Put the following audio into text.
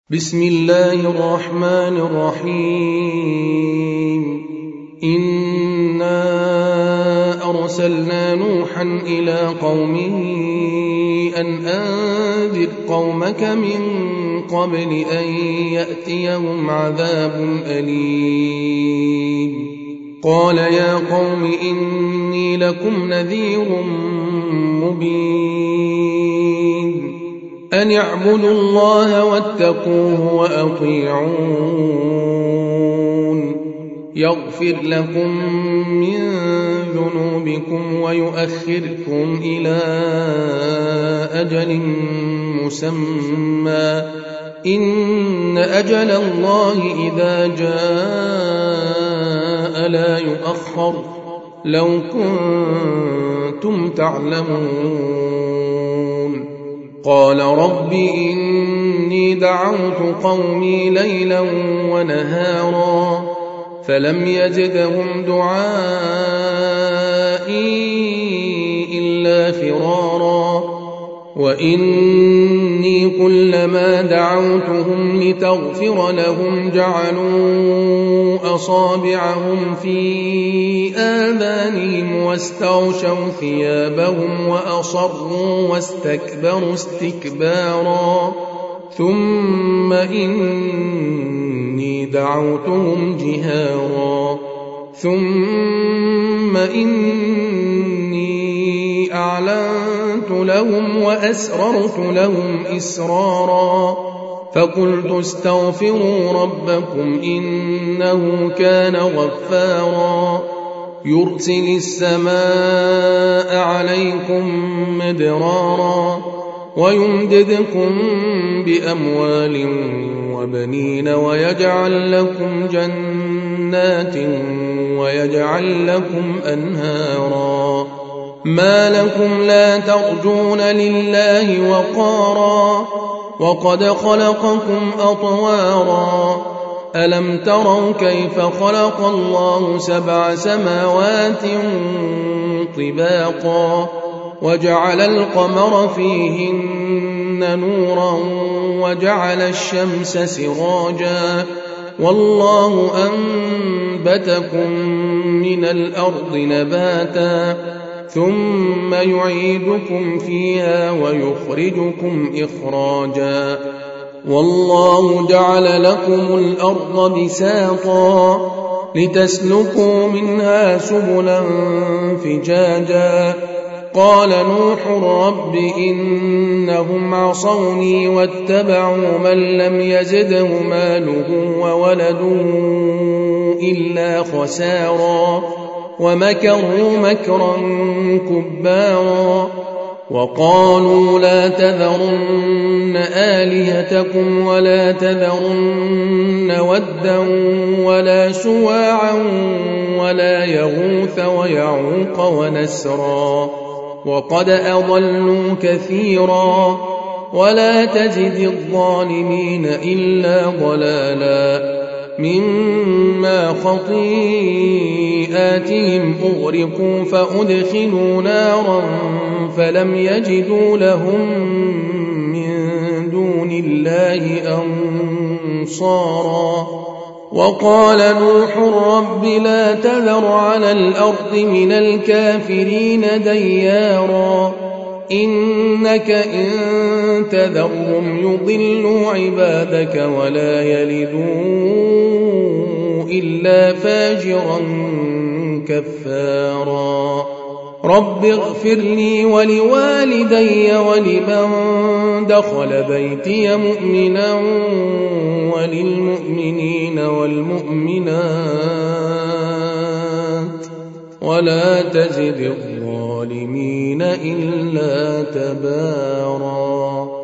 بسم الله الرحمن الرحيم إنا أرسلنا نوحا إلى قومه أن أنذر قومك من قبل أن يأتيهم عذاب أليم قال يا قوم إني لكم نذير مبين أن اعبدوا الله واتقوه وأطيعون يغفر لكم من ذنوبكم ويؤخركم إلى أجل مسمى إن أجل الله إذا جاء لا يؤخر لو كنتم تعلمون قال رب إني دعوت قومي ليلا ونهارا فلم يزدهم دعائي إلا فرارا وإني كلما دعوتهم لتغفر لهم جعلوا أصابعهم في آذانهم واستغشوا ثيابهم وأصروا واستكبروا استكبارا ثم إني دعوتهم جهارا ثم إني أعلنت لهم وأسررت لهم إسرارا فقلت استغفروا ربكم إنه كان غفارا يرسل السماء عليكم مدرارا ويمددكم بأموال وبنين ويجعل لكم جنات ويجعل لكم أنهارا ما لكم لا ترجون لله وقارا وقد خلقكم أطوارا ألم تروا كيف خلق الله 7 سماوات طباقا وجعل القمر فيهن نورا وجعل الشمس سراجا والله أنبتكم من الأرض نباتا ثم يعيدكم فيها ويخرجكم إخراجا والله جعل لكم الأرض بساطا لتسلكوا منها سبلا فجاجا قال نوح رب إنهم عصوني واتبعوا من لم يزده ماله وولده إلا خسارا ومكروا مكرا كبارا وقالوا لا تذرن آلهتكم ولا تذرن ودا ولا سواعا ولا يغوث ويعوق ونسرا وقد أضلوا كثيرا ولا تزد الظالمين إلا ضلالا مما خطيئاتهم أغرقوا فأدخلوا نارا فلم يجدوا لهم من دون الله أنصارا وقال نوح رب لا تذر على الأرض من الكافرين ديارا إنك إن تذرهم يضلوا عبادك ولا يلدوا إلا فاجرا كفارا رب اغفر لي ولوالدي ولمن دخل بيتي مؤمنا وللمؤمنين والمؤمنات ولا تزد الظالمين إلا تبارا